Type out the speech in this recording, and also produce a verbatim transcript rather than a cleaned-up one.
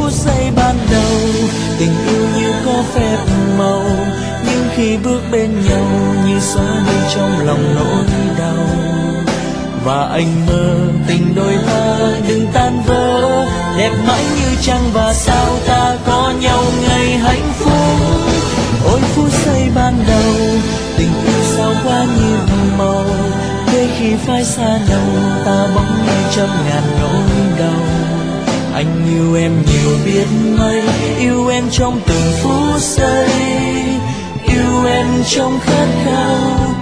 phút giây ban đầu. Tình yêu như có phép màu, nhưng khi bước bên nhau như xóa đi trong lòng nỗi đau. Và anh mơ tình đôi ta đừng tan vỡ, đẹp mãi như trăng và sao ta có nhau ngày hạnh phúc. Ôi phút giây ban đầu, tình yêu sao quá nhiều màu, để khi phai xa nhau ta bỗng nghe trăm ngàn nỗi đau. Anh yêu em nhiều biết mấy, yêu em trong từng phút giây, yêu em trong khát khao